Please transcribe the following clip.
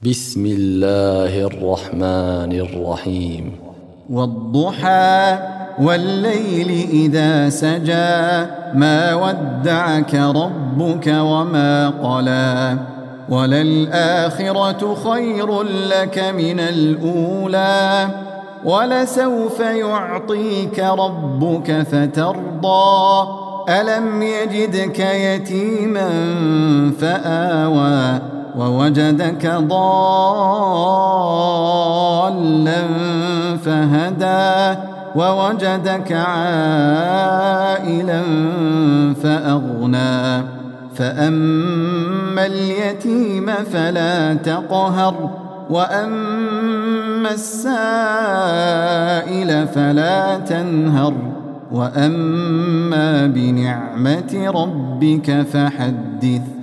بسم الله الرحمن الرحيم. والضحى والليل إذا سجى ما ودعك ربك وما قلى وللآخرة خير لك من الأولى ولسوف يعطيك ربك فترضى ألم يجدك يتيما فآوى ووجدك ضالا فهدى ووجدك عائلا فأغنى فأما اليتيم فلا تقهر وأما السائل فلا تنهر وأما بنعمة ربك فحدث.